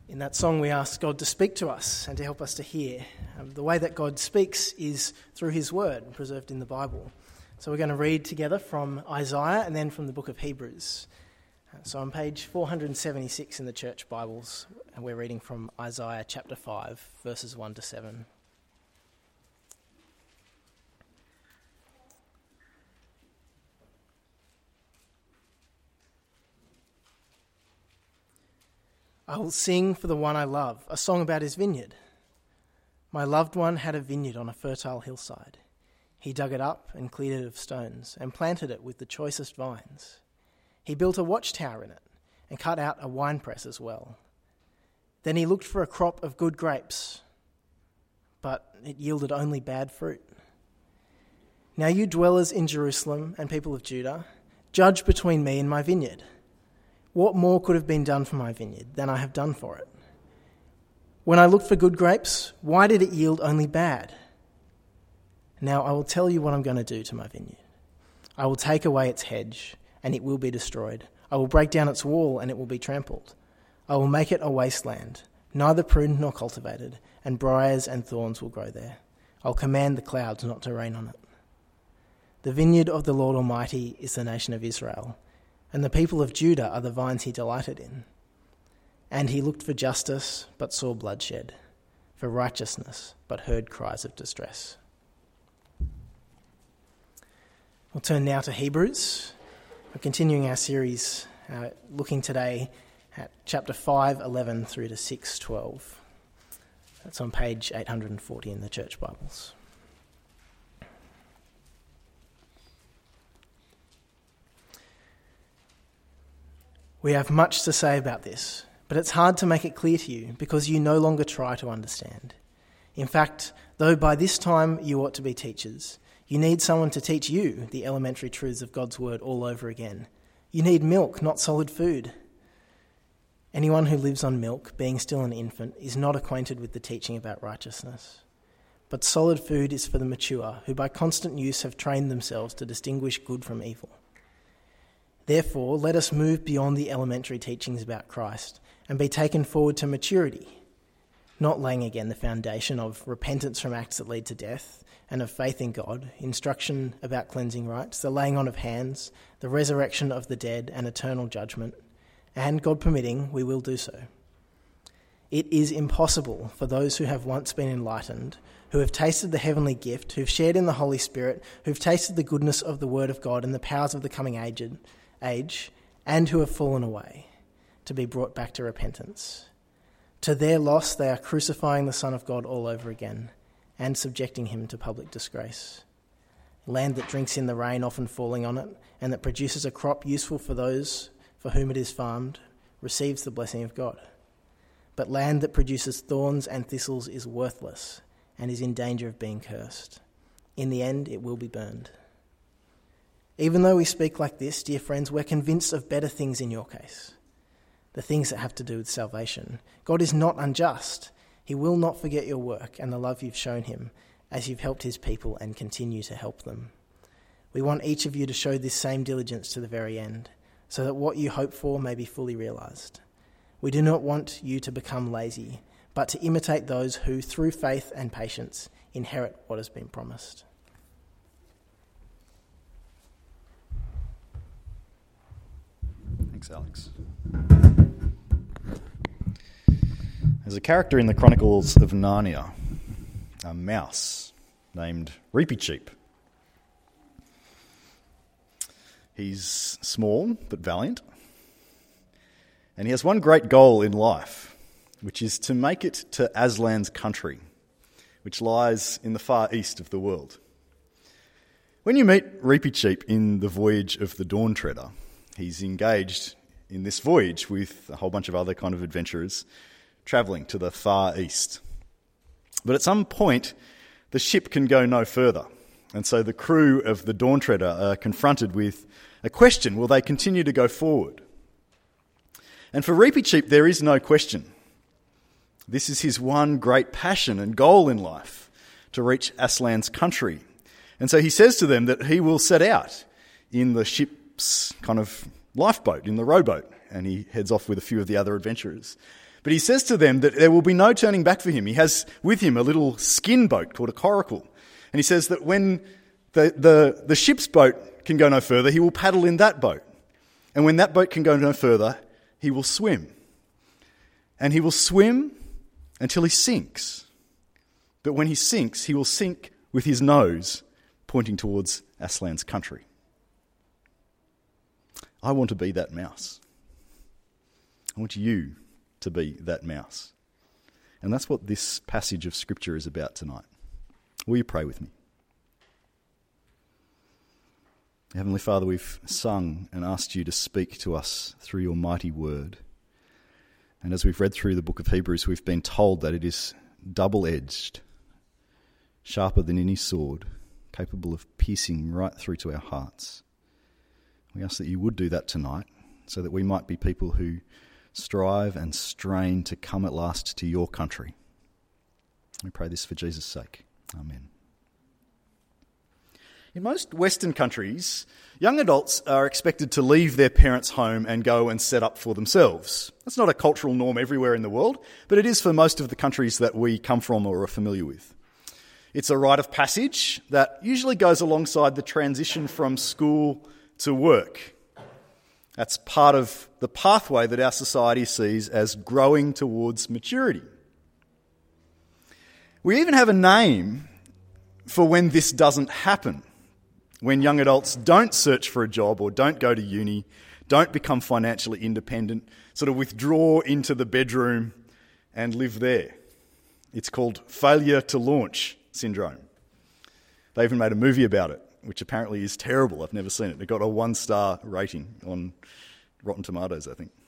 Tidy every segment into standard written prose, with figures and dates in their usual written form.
In that song, we ask God to speak to us and to help us to hear. The way that God speaks is through his word, preserved in the Bible. So we're going to read together from Isaiah and then from the book of Hebrews. So on page 476 in the church Bibles, and we're reading from Isaiah chapter 5, verses 1 to 7. I will sing for the one I love, a song about his vineyard. My loved one had a vineyard on a fertile hillside. He dug it up and cleared it of stones and planted it with the choicest vines. He built a watchtower in it and cut out a winepress as well. Then he looked for a crop of good grapes, but it yielded only bad fruit. Now you dwellers in Jerusalem and people of Judah, judge between me and my vineyard. What more could have been done for my vineyard than I have done for it? When I looked for good grapes, why did it yield only bad? Now I will tell you what I'm going to do to my vineyard. I will take away its hedge, and it will be destroyed. I will break down its wall, and it will be trampled. I will make it a wasteland, neither pruned nor cultivated, and briars and thorns will grow there. I'll command the clouds not to rain on it. The vineyard of the Lord Almighty is the nation of Israel, and the people of Judah are the vines he delighted in. And he looked for justice, but saw bloodshed, for righteousness, but heard cries of distress. We'll turn now to Hebrews. We're continuing our series, looking today at chapter 5:11 through to 6:12. That's on page 840 in the church Bibles. We have much to say about this, but it's hard to make it clear to you because you no longer try to understand. In fact, though by this time you ought to be teachers, you need someone to teach you the elementary truths of God's word all over again. You need milk, not solid food. Anyone who lives on milk, being still an infant, is not acquainted with the teaching about righteousness. But solid food is for the mature, who by constant use have trained themselves to distinguish good from evil. Therefore, let us move beyond the elementary teachings about Christ and be taken forward to maturity, not laying again the foundation of repentance from acts that lead to death and of faith in God, instruction about cleansing rites, the laying on of hands, the resurrection of the dead and eternal judgment, and, God permitting, we will do so. It is impossible for those who have once been enlightened, who have tasted the heavenly gift, who've shared in the Holy Spirit, who've tasted the goodness of the Word of God and the powers of the coming age, and who have fallen away, to be brought back to repentance. To their loss, they are crucifying the Son of God all over again and subjecting him to public disgrace. Land that drinks in the rain often falling on it and that produces a crop useful for those for whom it is farmed receives the blessing of God. But land that produces thorns and thistles is worthless and is in danger of being cursed. In the end, it will be burned. Even though we speak like this, dear friends, we're convinced of better things in your case, the things that have to do with salvation. God is not unjust. He will not forget your work and the love you've shown him as you've helped his people and continue to help them. We want each of you to show this same diligence to the very end, so that what you hope for may be fully realised. We do not want you to become lazy, but to imitate those who, through faith and patience, inherit what has been promised. Thanks, Alex. There's a character in the Chronicles of Narnia, a mouse named Reepicheep. He's small but valiant, and he has one great goal in life, which is to make it to Aslan's country, which lies in the far east of the world. When you meet Reepicheep in the Voyage of the Dawn Treader, he's engaged in this voyage with a whole bunch of other kind of adventurers travelling to the far east. But at some point, the ship can go no further, and so the crew of the Dawn Treader are confronted with a question: will they continue to go forward? And for Reepicheep, there is no question. This is his one great passion and goal in life, to reach Aslan's country. And so he says to them that he will set out in the ship's kind of lifeboat, in the rowboat, and he heads off with a few of the other adventurers. But he says to them that there will be no turning back for him. He has with him a little skin boat called a coracle. And he says that when the ship's boat can go no further, he will paddle in that boat. And when that boat can go no further, he will swim. And he will swim until he sinks. But when he sinks, he will sink with his nose pointing towards Aslan's country. I want to be that mouse. I want you to be that mouse. And that's what this passage of Scripture is about tonight. Will you pray with me? Heavenly Father, we've sung and asked you to speak to us through your mighty word. And as we've read through the book of Hebrews, we've been told that it is double-edged, sharper than any sword, capable of piercing right through to our hearts. We ask that you would do that tonight, so that we might be people who strive and strain to come at last to your country. We pray this for Jesus' sake. Amen. In most Western countries, young adults are expected to leave their parents' home and go and set up for themselves. That's not a cultural norm everywhere in the world, but it is for most of the countries that we come from or are familiar with. It's a rite of passage that usually goes alongside the transition from school to work. That's part of the pathway that our society sees as growing towards maturity. We even have a name for when this doesn't happen. When young adults don't search for a job or don't go to uni, don't become financially independent, sort of withdraw into the bedroom and live there. It's called failure to launch syndrome. They even made a movie about it, which apparently is terrible. I've never seen it. It got a 1-star rating on Rotten Tomatoes, I think.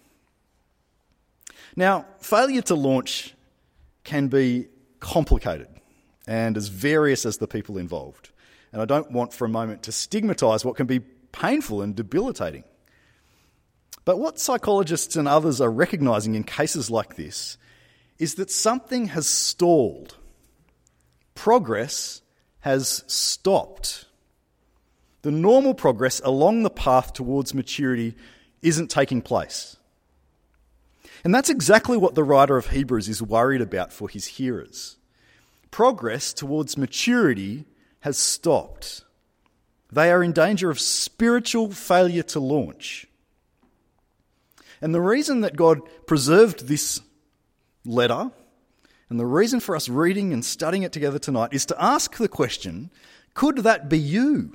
Now, failure to launch can be complicated and as various as the people involved. And I don't want for a moment to stigmatise what can be painful and debilitating. But what psychologists and others are recognising in cases like this is that something has stalled. Progress has stopped. The normal progress along the path towards maturity isn't taking place. And that's exactly what the writer of Hebrews is worried about for his hearers. Progress towards maturity has stopped. They are in danger of spiritual failure to launch. And the reason that God preserved this letter, and the reason for us reading and studying it together tonight, is to ask the question, could that be you?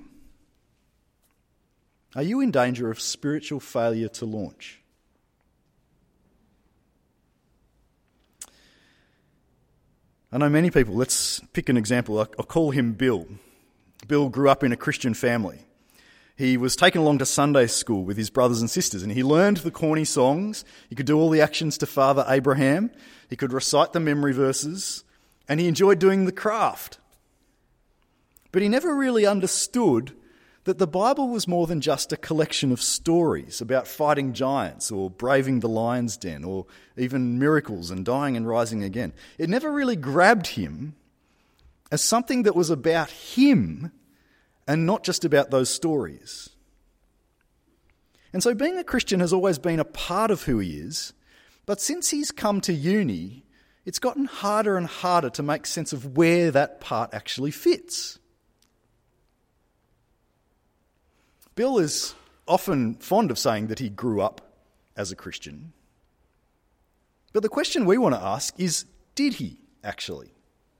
Are you in danger of spiritual failure to launch? I know many people. Let's pick an example. I'll call him Bill. Bill grew up in a Christian family. He was taken along to Sunday school with his brothers and sisters, and he learned the corny songs. He could do all the actions to Father Abraham. He could recite the memory verses, and he enjoyed doing the craft. But he never really understood that the Bible was more than just a collection of stories about fighting giants or braving the lion's den or even miracles and dying and rising again. It never really grabbed him as something that was about him and not just about those stories. And so being a Christian has always been a part of who he is, but since he's come to uni, it's gotten harder and harder to make sense of where that part actually fits. Bill is often fond of saying that he grew up as a Christian. But the question we want to ask is, did he actually?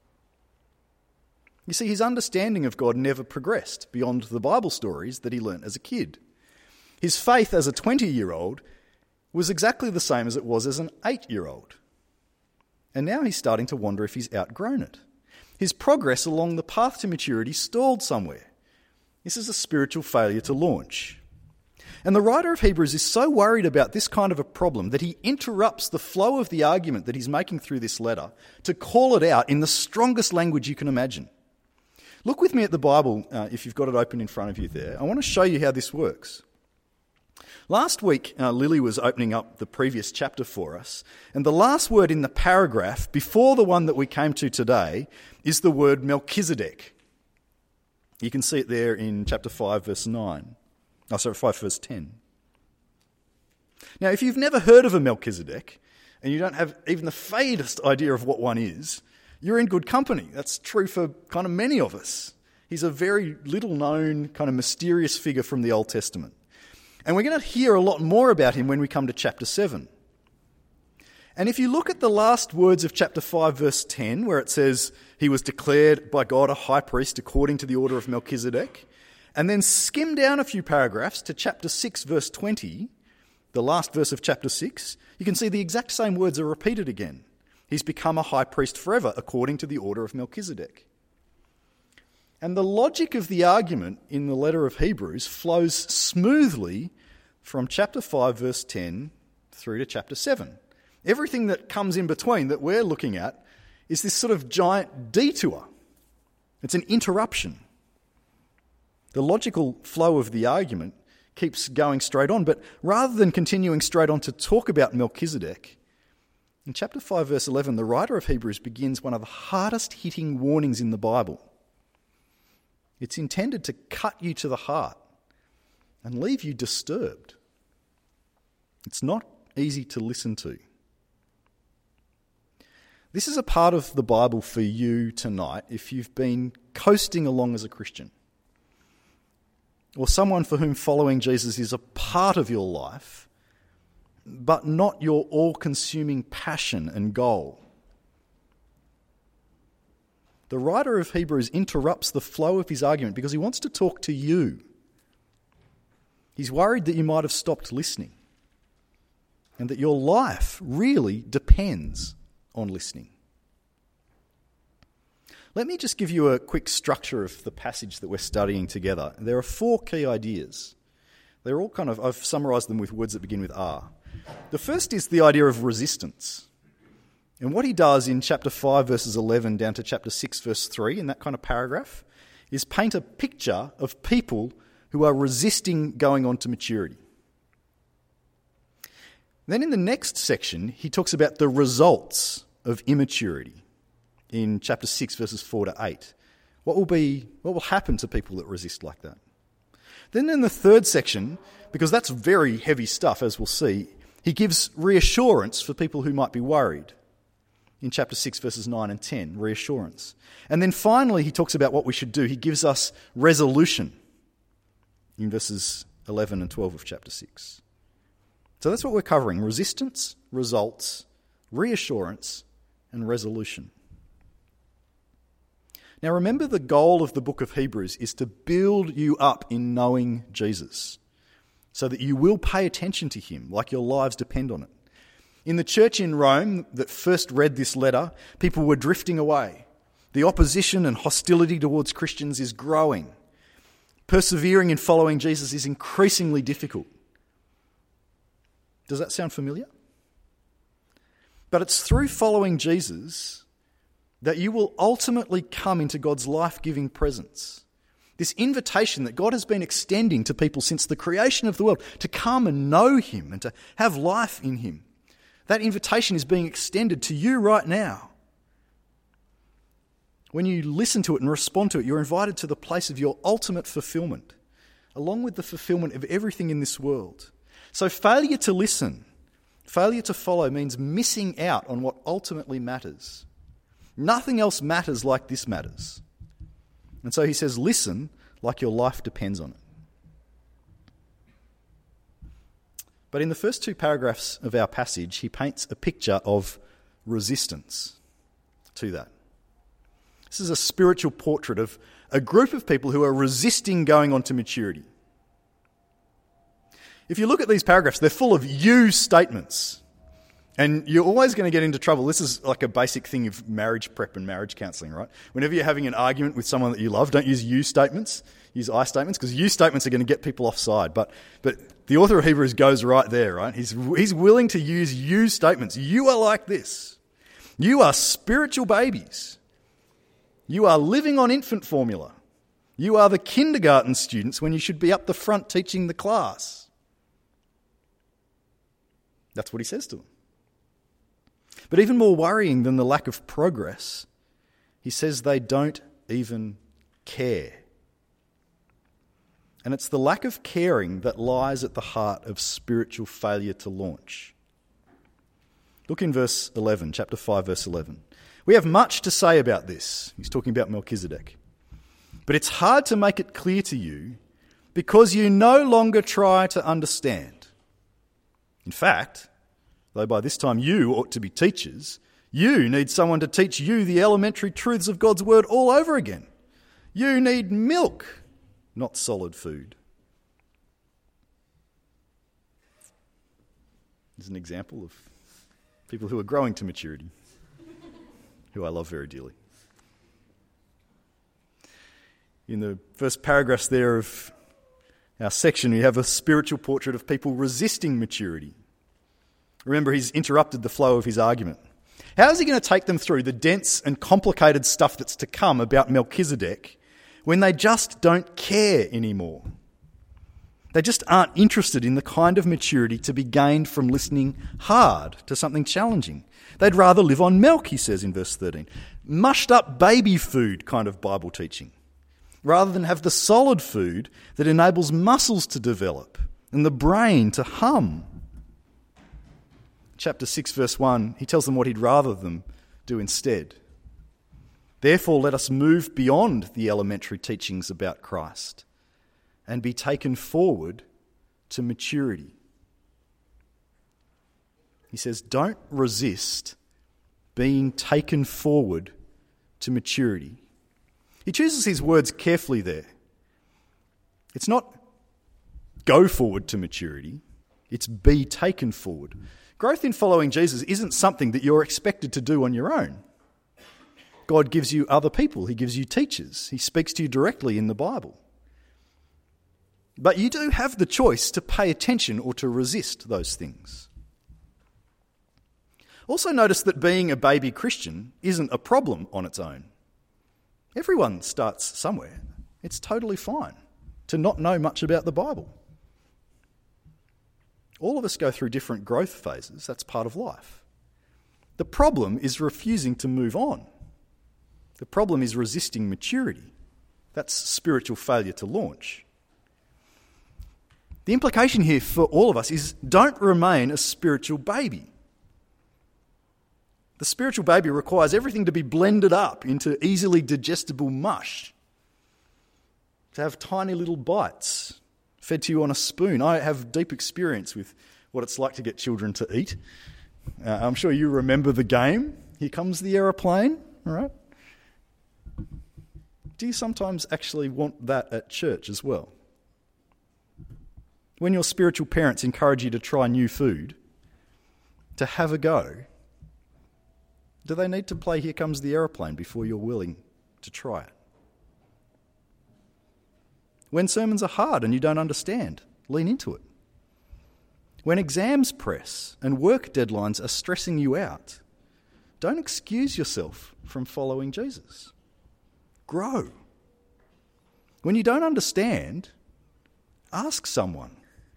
You see, his understanding of God never progressed beyond the Bible stories that he learnt as a kid. His faith as a 20-year-old was exactly the same as it was as an 8-year-old. And now he's starting to wonder if he's outgrown it. His progress along the path to maturity stalled somewhere. This is a spiritual failure to launch. And the writer of Hebrews is so worried about this kind of a problem that he interrupts the flow of the argument that he's making through this letter to call it out in the strongest language you can imagine. Look with me at the Bible, if you've got it open in front of you there. I want to show you how this works. Last week, Lily was opening up the previous chapter for us, and the last word in the paragraph before the one that we came to today is the word Melchizedek. You can see it there in chapter 5, verse 9. 5, verse 10. Now, if you've never heard of a Melchizedek, and you don't have even the faintest idea of what one is, you're in good company. That's true for kind of many of us. He's a very little known, kind of mysterious figure from the Old Testament. And we're going to hear a lot more about him when we come to chapter 7. And if you look at the last words of chapter 5, verse 10, where it says, he was declared by God a high priest according to the order of Melchizedek, and then skim down a few paragraphs to chapter 6, verse 20, the last verse of chapter 6, you can see the exact same words are repeated again. He's become a high priest forever according to the order of Melchizedek. And the logic of the argument in the letter of Hebrews flows smoothly from chapter 5, verse 10 through to chapter 7. Everything that comes in between that we're looking at is this sort of giant detour. It's an interruption. The logical flow of the argument keeps going straight on, but rather than continuing straight on to talk about Melchizedek, in chapter 5, verse 11, the writer of Hebrews begins one of the hardest hitting warnings in the Bible. It's intended to cut you to the heart and leave you disturbed. It's not easy to listen to. This is a part of the Bible for you tonight if you've been coasting along as a Christian, or someone for whom following Jesus is a part of your life, but not your all-consuming passion and goal. The writer of Hebrews interrupts the flow of his argument because he wants to talk to you. He's worried that you might have stopped listening and that your life really depends on listening. Let me just give you a quick structure of the passage that we're studying together. There are 4 key ideas. They're all I've summarised them with words that begin with R. The first is the idea of resistance. And what he does in chapter 5, verses 11 down to chapter 6, verse 3, in that kind of paragraph, is paint a picture of people who are resisting going on to maturity. Then in the next section, he talks about the results of immaturity in chapter 6, verses 4 to 8. What will happen to people that resist like that? Then in the third section, because that's very heavy stuff, as we'll see, he gives reassurance for people who might be worried. In chapter 6, verses 9 and 10, reassurance. And then finally, he talks about what we should do. He gives us resolution in verses 11 and 12 of chapter 6. So that's what we're covering: resistance, results, reassurance, and resolution. Now remember, the goal of the book of Hebrews is to build you up in knowing Jesus so that you will pay attention to him like your lives depend on it. In the church in Rome that first read this letter, people were drifting away. The opposition and hostility towards Christians is growing. Persevering in following Jesus is increasingly difficult. Does that sound familiar? But it's through following Jesus that you will ultimately come into God's life-giving presence. This invitation that God has been extending to people since the creation of the world to come and know him and to have life in him. That invitation is being extended to you right now. When you listen to it and respond to it, you're invited to the place of your ultimate fulfillment, along with the fulfillment of everything in this world. So failure to listen, failure to follow means missing out on what ultimately matters. Nothing else matters like this matters. And so he says, listen like your life depends on it. But in the first 2 paragraphs of our passage, he paints a picture of resistance to that. This is a spiritual portrait of a group of people who are resisting going on to maturity. If you look at these paragraphs, they're full of you statements. And you're always going to get into trouble. This is like a basic thing of marriage prep and marriage counselling, right? Whenever you're having an argument with someone that you love, don't use you statements, use I statements, because you statements are going to get people offside. But the author of Hebrews goes right there, right? He's willing to use you statements. You are like this. You are spiritual babies. You are living on infant formula. You are the kindergarten students when you should be up the front teaching the class. That's what he says to them. But even more worrying than the lack of progress, he says they don't even care. And it's the lack of caring that lies at the heart of spiritual failure to launch. Look in verse 11, chapter 5, verse 11. We have much to say about this. He's talking about Melchizedek. But it's hard to make it clear to you because you no longer try to understand. In fact, though by this time you ought to be teachers, you need someone to teach you the elementary truths of God's word all over again. You need milk, not solid food. There's an example of people who are growing to maturity, who I love very dearly. In the first paragraphs there of our section, we have a spiritual portrait of people resisting maturity. Remember, he's interrupted the flow of his argument. How is he going to take them through the dense and complicated stuff that's to come about Melchizedek when they just don't care anymore? They just aren't interested in the kind of maturity to be gained from listening hard to something challenging. They'd rather live on milk, he says in verse 13. Mushed up baby food kind of Bible teaching, rather than have the solid food that enables muscles to develop and the brain to hum. Chapter 6, verse 1, he tells them what he'd rather them do instead. Therefore, let us move beyond the elementary teachings about Christ and be taken forward to maturity. He says, don't resist being taken forward to maturity. He chooses his words carefully there. It's not go forward to maturity, it's be taken forward. Growth in following Jesus isn't something that you're expected to do on your own. God gives you other people, he gives you teachers, he speaks to you directly in the Bible. But you do have the choice to pay attention or to resist those things. Also notice that being a baby Christian isn't a problem on its own. Everyone starts somewhere. It's totally fine to not know much about the Bible. All of us go through different growth phases. That's part of life. The problem is refusing to move on. The problem is resisting maturity. That's spiritual failure to launch. The implication here for all of us is don't remain a spiritual baby. The spiritual baby requires everything to be blended up into easily digestible mush, to have tiny little bites fed to you on a spoon. I have deep experience with what it's like to get children to eat. I'm sure you remember the game. Here comes the aeroplane, all right? Do you sometimes actually want that at church as well? When your spiritual parents encourage you to try new food, to have a go, do they need to play Here Comes the Aeroplane before you're willing to try it? When sermons are hard and you don't understand, lean into it. When exams press and work deadlines are stressing you out, don't excuse yourself from following Jesus. Grow. When you don't understand, ask someone.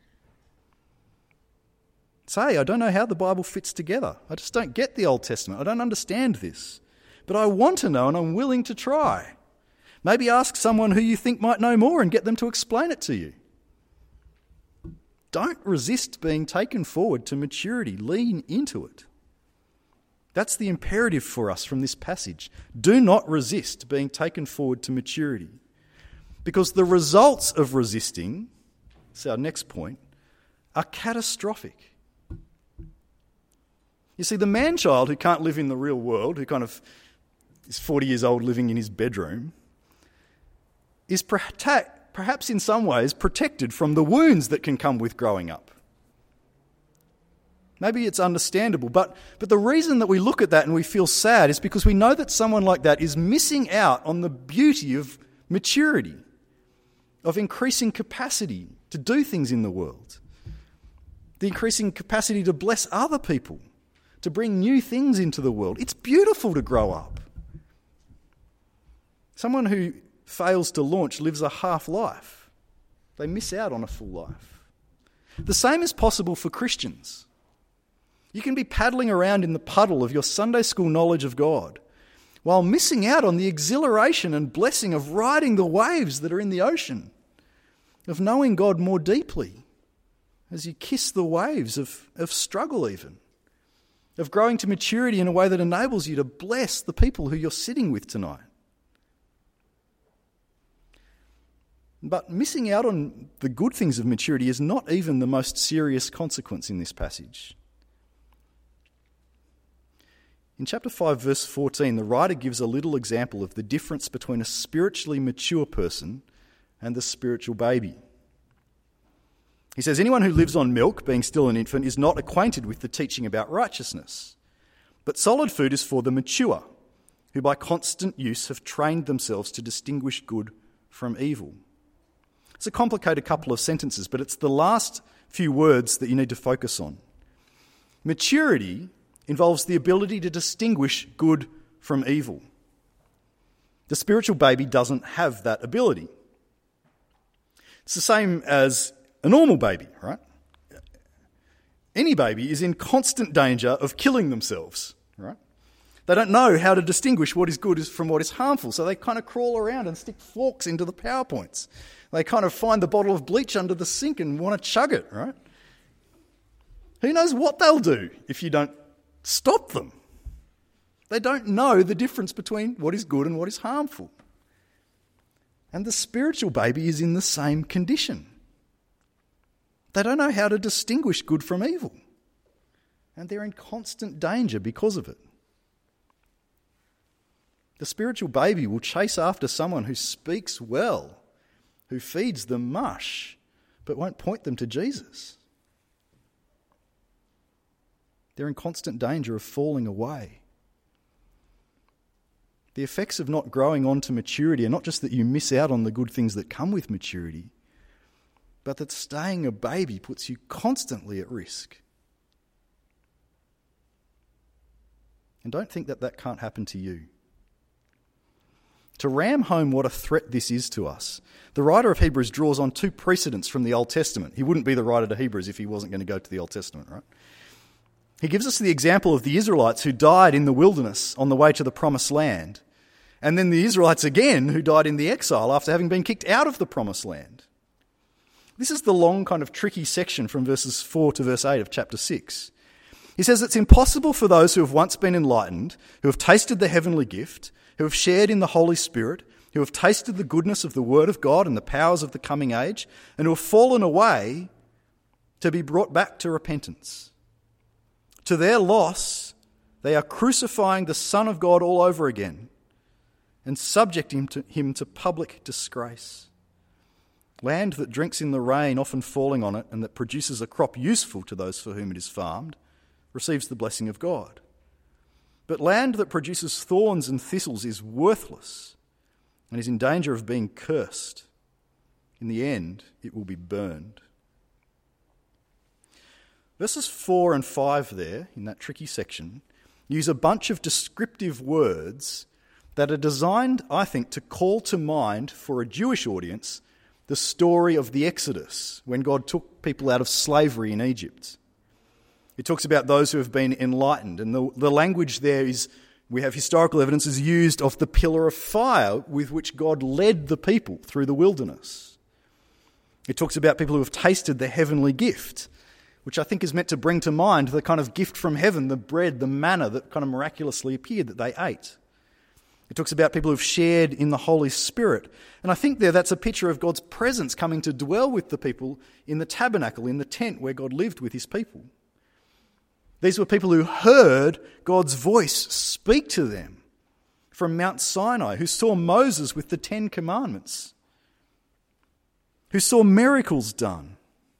Say, I don't know how the Bible fits together. I just don't get the Old Testament. I don't understand this. But I want to know and I'm willing to try. Maybe ask someone who you think might know more and get them to explain it to you. Don't resist being taken forward to maturity. Lean into it. That's the imperative for us from this passage. Do not resist being taken forward to maturity. Because the results of resisting, that's our next point, are catastrophic. You see, the man-child who can't live in the real world, who kind of is 40 years old living in his bedroom, is perhaps in some ways protected from the wounds that can come with growing up. Maybe it's understandable, but the reason that we look at that and we feel sad is because we know that someone like that is missing out on the beauty of maturity, of increasing capacity to do things in the world, the increasing capacity to bless other people, to bring new things into the world. It's beautiful to grow up. Someone who fails to launch lives a half life. They miss out on a full life. The same is possible for Christians. You can be paddling around in the puddle of your Sunday school knowledge of God while missing out on the exhilaration and blessing of riding the waves that are in the ocean, of knowing God more deeply as you kiss the waves of struggle even. of growing to maturity in a way that enables you to bless the people who you're sitting with tonight. But missing out on the good things of maturity is not even the most serious consequence in this passage. In chapter 5, verse 14, the writer gives a little example of the difference between a spiritually mature person and the spiritual baby. He says, anyone who lives on milk, being still an infant, is not acquainted with the teaching about righteousness. But solid food is for the mature, who by constant use have trained themselves to distinguish good from evil. It's a complicated couple of sentences, but it's the last few words that you need to focus on. Maturity involves the ability to distinguish good from evil. The spiritual baby doesn't have that ability. It's the same as a normal baby, right? Any baby is in constant danger of killing themselves, right? They don't know how to distinguish what is good from what is harmful, so they kind of crawl around and stick forks into the PowerPoints. They kind of find the bottle of bleach under the sink and want to chug it, right? Who knows what they'll do if you don't stop them? They don't know the difference between what is good and what is harmful. And the spiritual baby is in the same condition. They don't know how to distinguish good from evil. And they're in constant danger because of it. The spiritual baby will chase after someone who speaks well, who feeds them mush, but won't point them to Jesus. They're in constant danger of falling away. The effects of not growing on to maturity are not just that you miss out on the good things that come with maturity, but that staying a baby puts you constantly at risk. And don't think that that can't happen to you. To ram home what a threat this is to us, the writer of Hebrews draws on two precedents from the Old Testament. He wouldn't be the writer to Hebrews if he wasn't going to go to the Old Testament, right? He gives us the example of the Israelites who died in the wilderness on the way to the Promised Land, and then the Israelites again who died in the exile after having been kicked out of the Promised Land. This is the long kind of tricky section from verses 4 to verse 8 of chapter 6. He says it's impossible for those who have once been enlightened, who have tasted the heavenly gift, who have shared in the Holy Spirit, who have tasted the goodness of the Word of God and the powers of the coming age, and who have fallen away, to be brought back to repentance. To their loss, they are crucifying the Son of God all over again and subjecting him to public disgrace. Land that drinks in the rain, often falling on it, and that produces a crop useful to those for whom it is farmed, receives the blessing of God. But land that produces thorns and thistles is worthless and is in danger of being cursed. In the end, it will be burned. Verses 4 and 5 there, in that tricky section, use a bunch of descriptive words that are designed, I think, to call to mind for a Jewish audience the story of the Exodus, when God took people out of slavery in Egypt. It talks about those who have been enlightened, and the language there is, we have historical evidence, is used of the pillar of fire with which God led the people through the wilderness. It talks about people who have tasted the heavenly gift, which I think is meant to bring to mind the kind of gift from heaven, the bread, the manna that kind of miraculously appeared that they ate. It talks about people who've shared in the Holy Spirit. And I think that's a picture of God's presence coming to dwell with the people in the tabernacle, in the tent where God lived with his people. These were people who heard God's voice speak to them from Mount Sinai, who saw Moses with the 10 Commandments, who saw miracles done.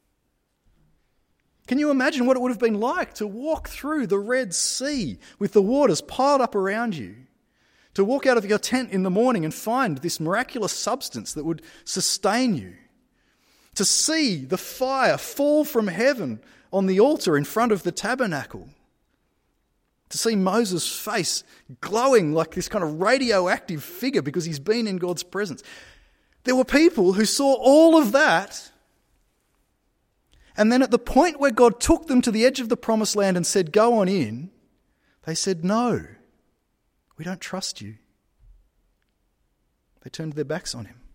Can you imagine what it would have been like to walk through the Red Sea with the waters piled up around you? To walk out of your tent in the morning and find this miraculous substance that would sustain you. To see the fire fall from heaven on the altar in front of the tabernacle. To see Moses' face glowing like this kind of radioactive figure because he's been in God's presence. There were people who saw all of that, and then at the point where God took them to the edge of the Promised Land and said, "Go on in," they said, "No. We don't trust you." They turned their backs on him.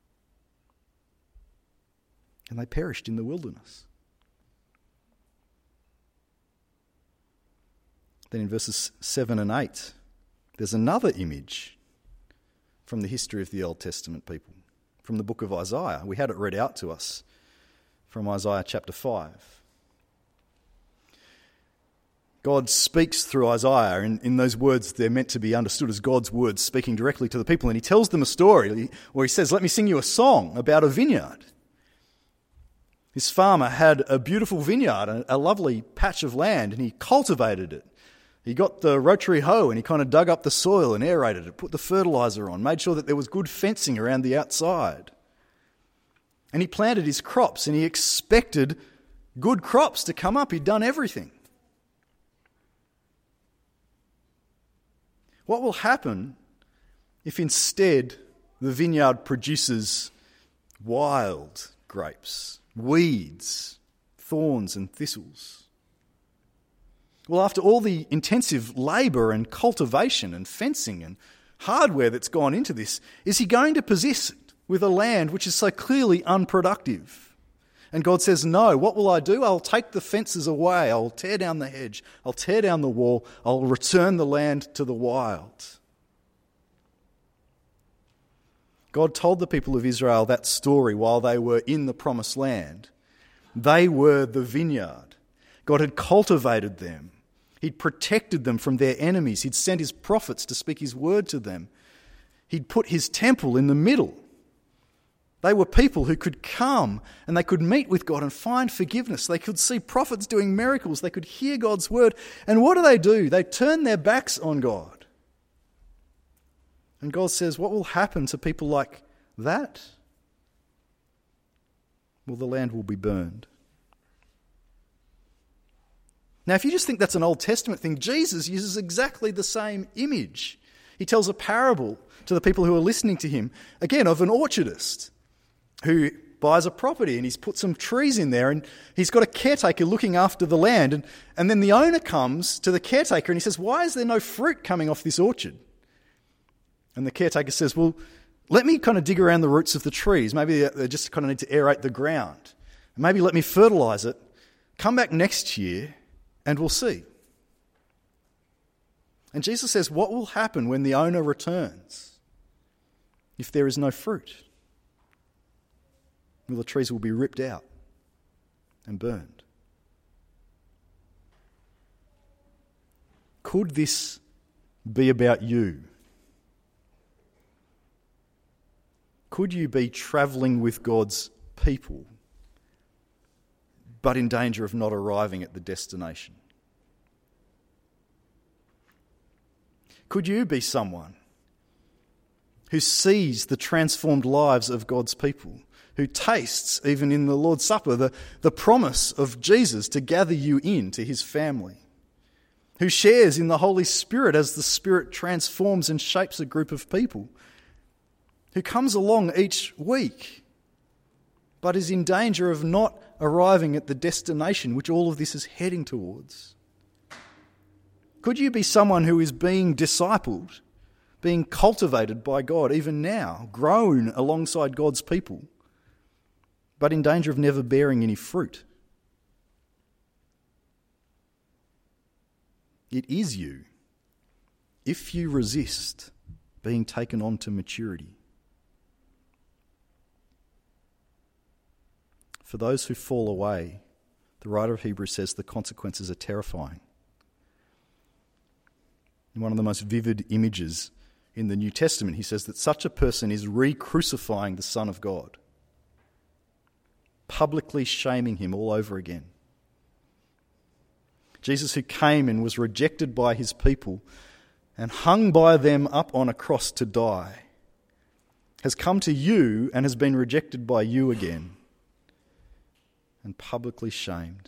And they perished in the wilderness. Then in verses 7 and 8, there's another image from the history of the Old Testament people, from the book of Isaiah. We had it read out to us from Isaiah chapter 5. God speaks through Isaiah, and in those words they're meant to be understood as God's words speaking directly to the people. And he tells them a story where he says, "Let me sing you a song about a vineyard." This farmer had a beautiful vineyard, a lovely patch of land, and he cultivated it. He got the rotary hoe and he kind of dug up the soil and aerated it, put the fertilizer on, made sure that there was good fencing around the outside. And he planted his crops and he expected good crops to come up. He'd done everything. What will happen if instead the vineyard produces wild grapes, weeds, thorns and thistles? Well, after all the intensive labour and cultivation and fencing and hardware that's gone into this, is he going to possess it with a land which is so clearly unproductive? And God says, no, what will I do? I'll take the fences away. I'll tear down the hedge. I'll tear down the wall. I'll return the land to the wild. God told the people of Israel that story while they were in the promised land. They were the vineyard. God had cultivated them. He'd protected them from their enemies. He'd sent his prophets to speak his word to them. He'd put his temple in the middle. They were people who could come and they could meet with God and find forgiveness. They could see prophets doing miracles. They could hear God's word. And what do? They turn their backs on God. And God says, what will happen to people like that? Well, the land will be burned. Now, if you just think that's an Old Testament thing, Jesus uses exactly the same image. He tells a parable to the people who are listening to him, again, of an orchardist who buys a property and he's put some trees in there and he's got a caretaker looking after the land. And then the owner comes to the caretaker and he says, why is there no fruit coming off this orchard? And the caretaker says, well, let me kind of dig around the roots of the trees. Maybe they just kind of need to aerate the ground. Maybe let me fertilise it. Come back next year and we'll see. And Jesus says, what will happen when the owner returns if there is no fruit? Well, the trees will be ripped out and burned. Could this be about you? Could you be travelling with God's people, but in danger of not arriving at the destination? Could you be someone who sees the transformed lives of God's people, who tastes, even in the Lord's Supper, the promise of Jesus to gather you into his family, who shares in the Holy Spirit as the Spirit transforms and shapes a group of people, who comes along each week but is in danger of not arriving at the destination which all of this is heading towards? Could you be someone who is being discipled, being cultivated by God even now, grown alongside God's people, but in danger of never bearing any fruit? It is you, if you resist being taken on to maturity. For those who fall away, the writer of Hebrews says the consequences are terrifying. In one of the most vivid images in the New Testament, he says that such a person is re-crucifying the Son of God, publicly shaming him all over again. Jesus, who came and was rejected by his people and hung by them up on a cross to die, has come to you and has been rejected by you again and publicly shamed.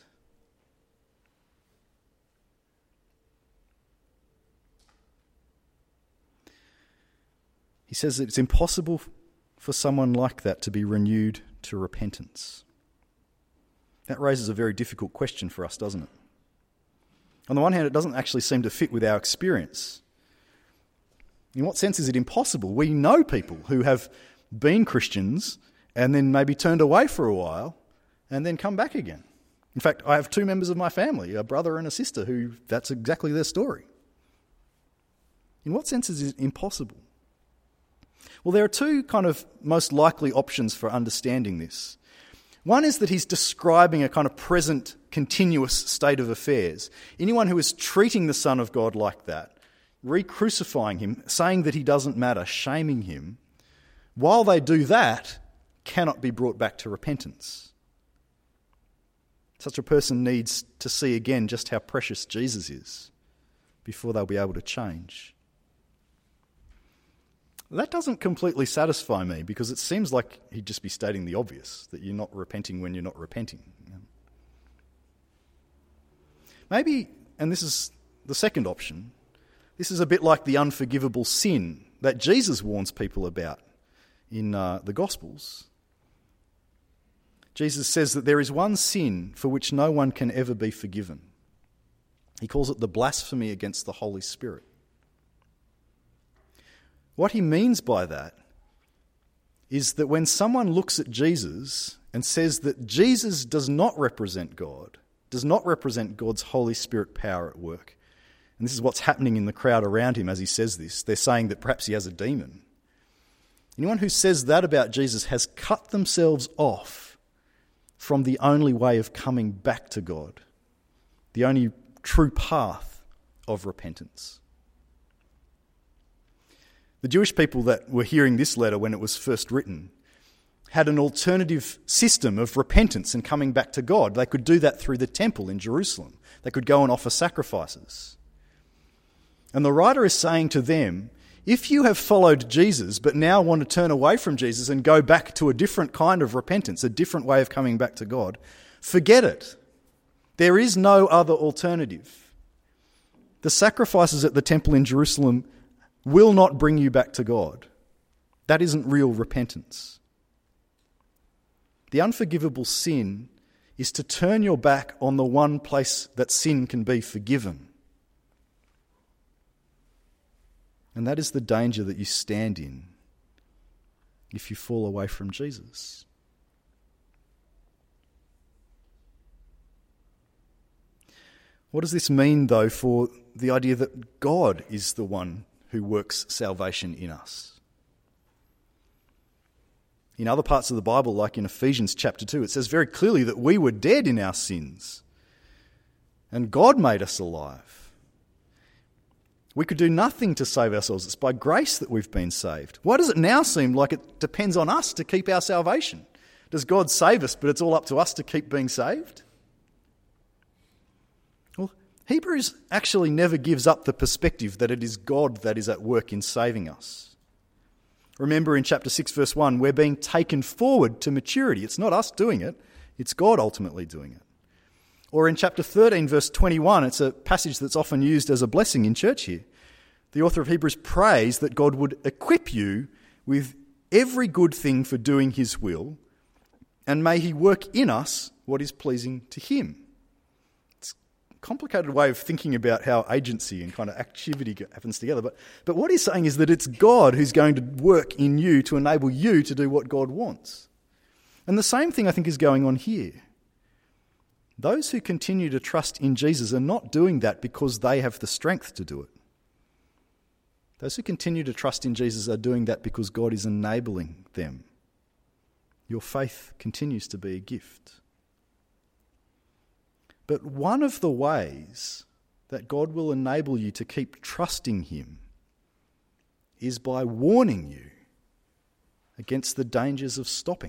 He says that it's impossible for someone like that to be renewed to repentance. That raises a very difficult question for us, doesn't it? On the one hand, it doesn't actually seem to fit with our experience. In what sense is it impossible? We know people who have been Christians and then maybe turned away for a while and then come back again. In fact, I have 2 members of my family, a brother and a sister, who that's exactly their story. In what sense is it impossible? Well, there are 2 kind of most likely options for understanding this. One is that he's describing a kind of present, continuous state of affairs. Anyone who is treating the Son of God like that, re-crucifying him, saying that he doesn't matter, shaming him, while they do that, cannot be brought back to repentance. Such a person needs to see again just how precious Jesus is before they'll be able to change. That doesn't completely satisfy me, because it seems like he'd just be stating the obvious, that you're not repenting when you're not repenting. Maybe, and this is the second option, this is a bit like the unforgivable sin that Jesus warns people about in the Gospels. Jesus says that there is one sin for which no one can ever be forgiven. He calls it the blasphemy against the Holy Spirit. What he means by that is that when someone looks at Jesus and says that Jesus does not represent God, does not represent God's Holy Spirit power at work, and this is what's happening in the crowd around him as he says this, they're saying that perhaps he has a demon. Anyone who says that about Jesus has cut themselves off from the only way of coming back to God, the only true path of repentance. The Jewish people that were hearing this letter when it was first written had an alternative system of repentance and coming back to God. They could do that through the temple in Jerusalem. They could go and offer sacrifices. And the writer is saying to them, if you have followed Jesus but now want to turn away from Jesus and go back to a different kind of repentance, a different way of coming back to God, forget it. There is no other alternative. The sacrifices at the temple in Jerusalem will not bring you back to God. That isn't real repentance. The unforgivable sin is to turn your back on the one place that sin can be forgiven. And that is the danger that you stand in if you fall away from Jesus. What does this mean, though, for the idea that God is the one who works salvation in us? In other parts of the Bible, like in Ephesians chapter 2, it says very clearly that we were dead in our sins and God made us alive. We could do nothing to save ourselves. It's by grace that we've been saved. Why does it now seem like it depends on us to keep our salvation? Does God save us, but it's all up to us to keep being saved? Well, Hebrews actually never gives up the perspective that it is God that is at work in saving us. Remember in chapter 6 verse 1, we're being taken forward to maturity. It's not us doing it, it's God ultimately doing it. Or in chapter 13 verse 21, it's a passage that's often used as a blessing in church here. The author of Hebrews prays that God would equip you with every good thing for doing his will, and may he work in us what is pleasing to him. It's a complicated way of thinking about how agency and kind of activity happens together. But what he's saying is that it's God who's going to work in you to enable you to do what God wants. And the same thing I think is going on here. Those who continue to trust in Jesus are not doing that because they have the strength to do it. Those who continue to trust in Jesus are doing that because God is enabling them. Your faith continues to be a gift. But one of the ways that God will enable you to keep trusting him is by warning you against the dangers of stopping.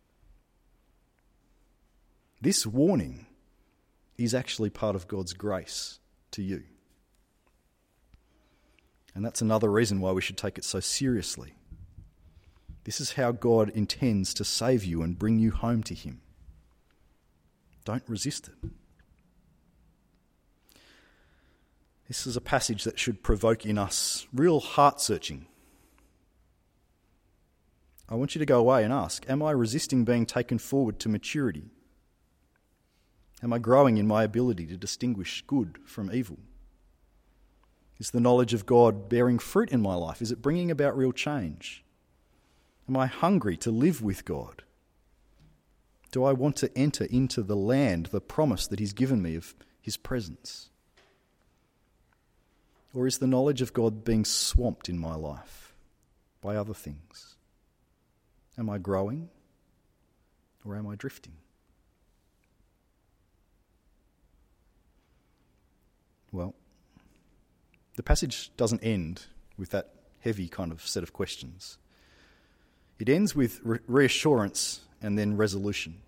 This warning is actually part of God's grace to you. And that's another reason why we should take it so seriously. This is how God intends to save you and bring you home to him. Don't resist it. This is a passage that should provoke in us real heart-searching. I want you to go away and ask, am I resisting being taken forward to maturity? Am I growing in my ability to distinguish good from evil? Is the knowledge of God bearing fruit in my life? Is it bringing about real change? Am I hungry to live with God? Do I want to enter into the land, the promise that he's given me of his presence? Or is the knowledge of God being swamped in my life by other things? Am I growing or am I drifting? Well, the passage doesn't end with that heavy kind of set of questions. It ends with reassurance and then resolution.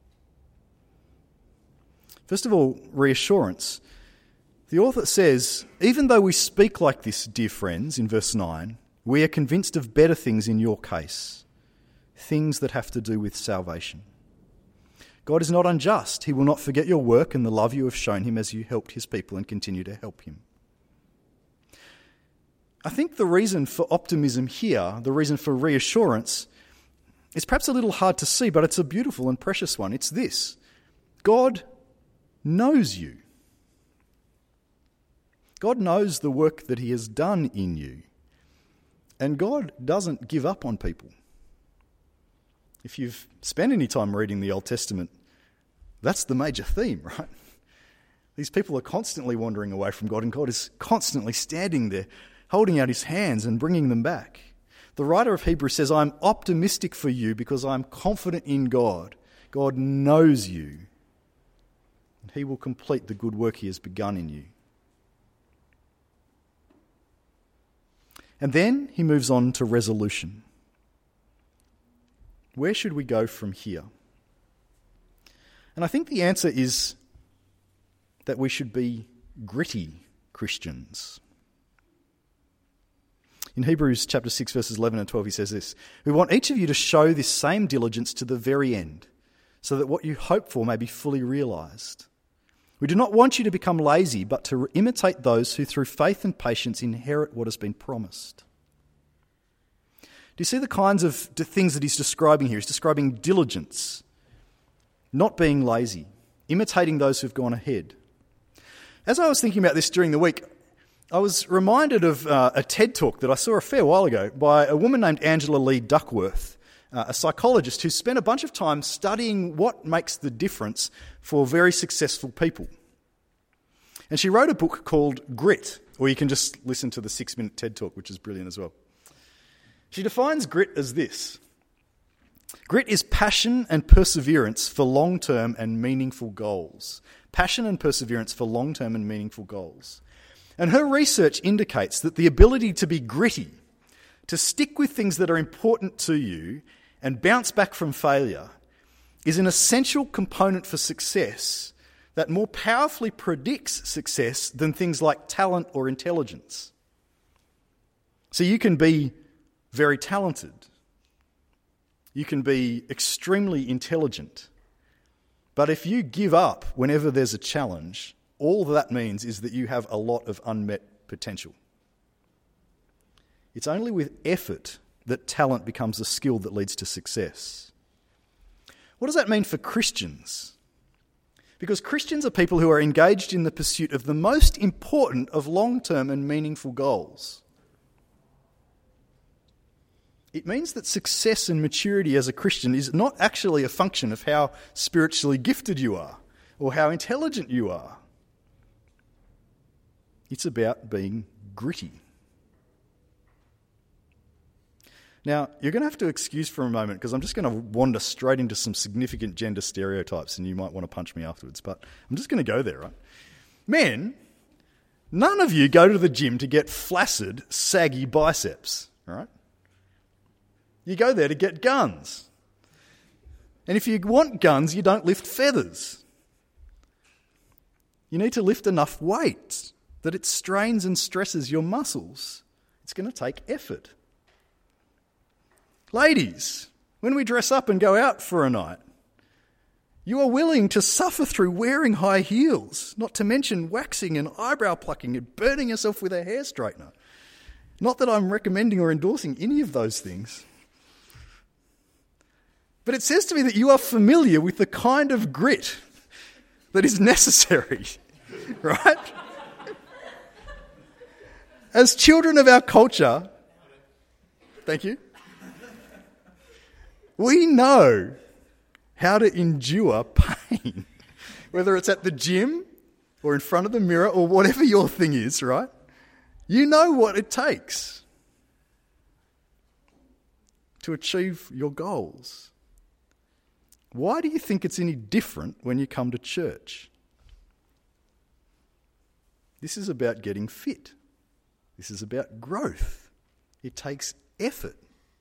First of all, reassurance. The author says, even though we speak like this, dear friends, in verse 9, we are convinced of better things in your case, things that have to do with salvation. God is not unjust. He will not forget your work and the love you have shown him as you helped his people and continue to help him. I think the reason for optimism here, the reason for reassurance, is perhaps a little hard to see, but it's a beautiful and precious one. It's this: God knows you. God knows the work that he has done in you. And God doesn't give up on people. If you've spent any time reading the Old Testament, that's the major theme, right? These people are constantly wandering away from God, and God is constantly standing there, holding out his hands and bringing them back. The writer of Hebrews says, I'm optimistic for you because I'm confident in God. God knows you, and he will complete the good work he has begun in you. And then he moves on to resolution. Where should we go from here? And I think the answer is that we should be gritty Christians. In Hebrews chapter 6, verses 11 and 12, he says this: we want each of you to show this same diligence to the very end, so that what you hope for may be fully realised. We do not want you to become lazy, but to imitate those who through faith and patience inherit what has been promised. Do you see the kinds of things that he's describing here? He's describing diligence, not being lazy, imitating those who've gone ahead. As I was thinking about this during the week, I was reminded of a TED talk that I saw a fair while ago by a woman named Angela Lee Duckworth, a psychologist who spent a bunch of time studying what makes the difference for very successful people. And she wrote a book called Grit, or you can just listen to the 6-minute TED talk, which is brilliant as well. She defines grit as this: grit is passion and perseverance for long-term and meaningful goals. Passion and perseverance for long-term and meaningful goals. And her research indicates that the ability to be gritty, to stick with things that are important to you and bounce back from failure, is an essential component for success that more powerfully predicts success than things like talent or intelligence. So you can be very talented. You can be extremely intelligent. But if you give up whenever there's a challenge, all that means is that you have a lot of unmet potential. It's only with effort that talent becomes a skill that leads to success. What does that mean for Christians? Because Christians are people who are engaged in the pursuit of the most important of long-term and meaningful goals. It means that success and maturity as a Christian is not actually a function of how spiritually gifted you are or how intelligent you are. It's about being gritty. Now, you're going to have to excuse for a moment because I'm just going to wander straight into some significant gender stereotypes and you might want to punch me afterwards, but I'm just going to go there, right? Men, none of you go to the gym to get flaccid, saggy biceps, right? You go there to get guns. And if you want guns, you don't lift feathers. You need to lift enough weight that it strains and stresses your muscles. It's going to take effort. Ladies, when we dress up and go out for a night, you are willing to suffer through wearing high heels, not to mention waxing and eyebrow plucking and burning yourself with a hair straightener. Not that I'm recommending or endorsing any of those things. But it says to me that you are familiar with the kind of grit that is necessary, right? As children of our culture, thank you, we know how to endure pain, whether it's at the gym or in front of the mirror or whatever your thing is, right? You know what it takes to achieve your goals. Why do you think it's any different when you come to church? This is about getting fit. This is about growth. It takes effort.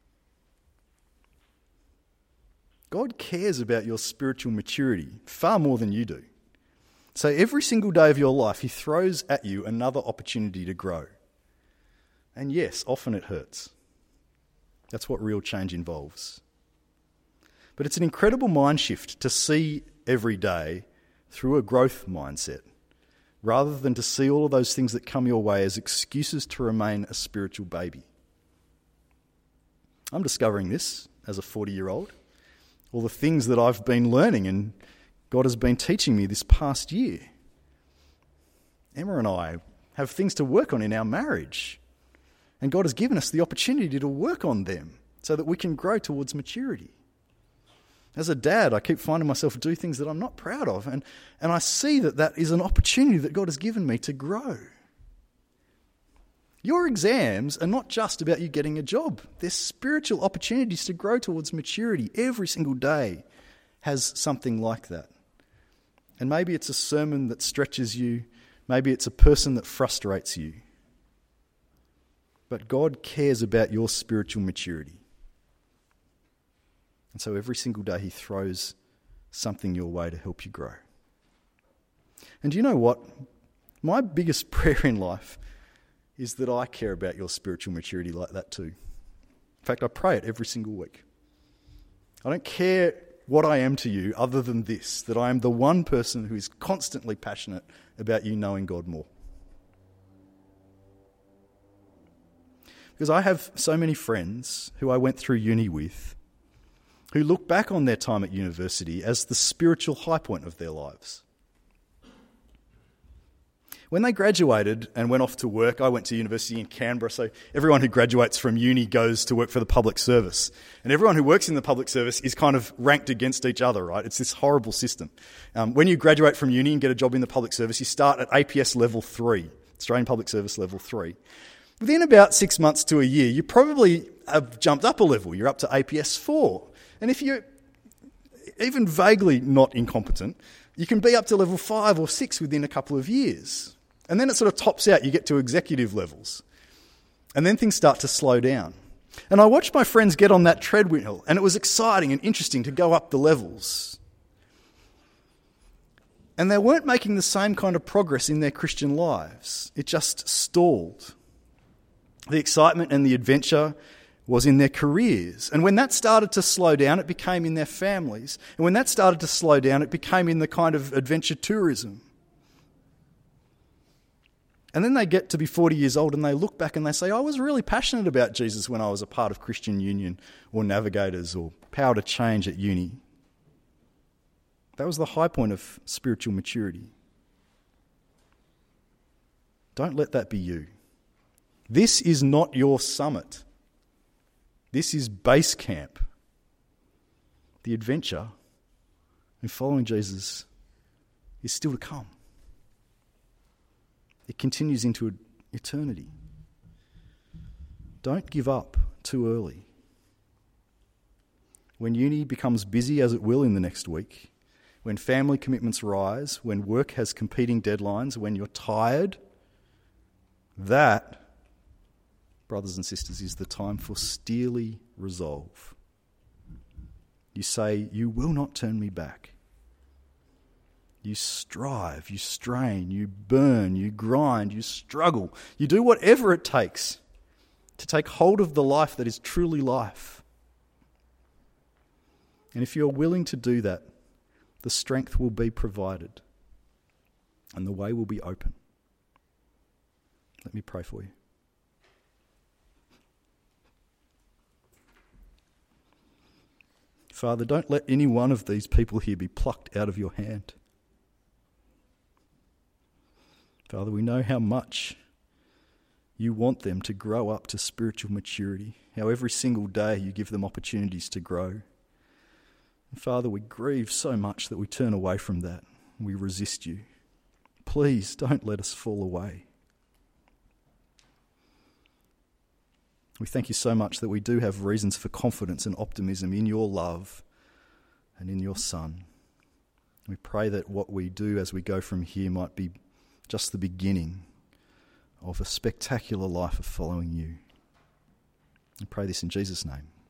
God cares about your spiritual maturity far more than you do. So every single day of your life, he throws at you another opportunity to grow. And yes, often it hurts. That's what real change involves. But it's an incredible mind shift to see every day through a growth mindset, rather than to see all of those things that come your way as excuses to remain a spiritual baby. I'm discovering this as a 40-year-old. All the things that I've been learning and God has been teaching me this past year. Emma and I have things to work on in our marriage. And God has given us the opportunity to work on them so that we can grow towards maturity. As a dad, I keep finding myself do things that I'm not proud of. And I see that that is an opportunity that God has given me to grow. Your exams are not just about you getting a job. They're spiritual opportunities to grow towards maturity. Every single day has something like that. And maybe it's a sermon that stretches you. Maybe it's a person that frustrates you. But God cares about your spiritual maturity. And so every single day he throws something your way to help you grow. And do you know what? My biggest prayer in life is that I care about your spiritual maturity like that too. In fact, I pray it every single week. I don't care what I am to you other than this, that I am the one person who is constantly passionate about you knowing God more. Because I have so many friends who I went through uni with who look back on their time at university as the spiritual high point of their lives. When they graduated and went off to work, I went to university in Canberra, so everyone who graduates from uni goes to work for the public service. And everyone who works in the public service is kind of ranked against each other, right? It's this horrible system. When you graduate from uni and get a job in the public service, you start at APS level 3, Australian Public Service level 3. Within about 6 months to a year, you probably have jumped up a level. You're up to APS 4. And if you're even vaguely not incompetent, you can be up to level 5 or 6 within a couple of years. And then it sort of tops out. You get to executive levels. And then things start to slow down. And I watched my friends get on that treadmill, and it was exciting and interesting to go up the levels. And they weren't making the same kind of progress in their Christian lives. It just stalled. The excitement and the adventure was in their careers. And when that started to slow down, it became in their families. And when that started to slow down, it became in the kind of adventure tourism. And then they get to be 40 years old and they look back and they say, I was really passionate about Jesus when I was a part of Christian Union or Navigators or Power to Change at uni. That was the high point of spiritual maturity. Don't let that be you. This is not your summit. This is base camp. The adventure in following Jesus is still to come. It continues into eternity. Don't give up too early. When uni becomes busy, as it will in the next week, when family commitments rise, when work has competing deadlines, when you're tired, that, brothers and sisters, is the time for steely resolve. You say, you will not turn me back. You strive, you strain, you burn, you grind, you struggle. You do whatever it takes to take hold of the life that is truly life. And if you're willing to do that, the strength will be provided and the way will be open. Let me pray for you. Father, don't let any one of these people here be plucked out of your hand. Father, we know how much you want them to grow up to spiritual maturity, how every single day you give them opportunities to grow. Father, we grieve so much that we turn away from that. We resist you. Please don't let us fall away. We thank you so much that we do have reasons for confidence and optimism in your love and in your Son. We pray that what we do as we go from here might be just the beginning of a spectacular life of following you. I pray this in Jesus' name.